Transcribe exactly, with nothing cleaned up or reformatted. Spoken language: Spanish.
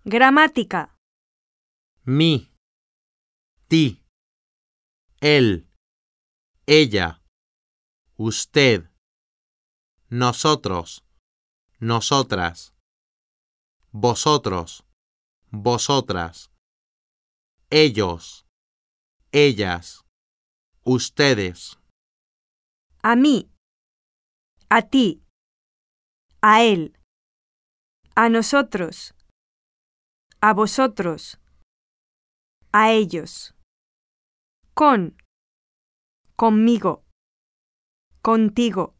Gramática. mí, ti, él, ella, usted, nosotros, nosotras, vosotros, vosotras, ellos, ellas, ustedes. A mí. A ti. A él. A nosotros. A vosotros. A ellos. Con. Conmigo. Contigo.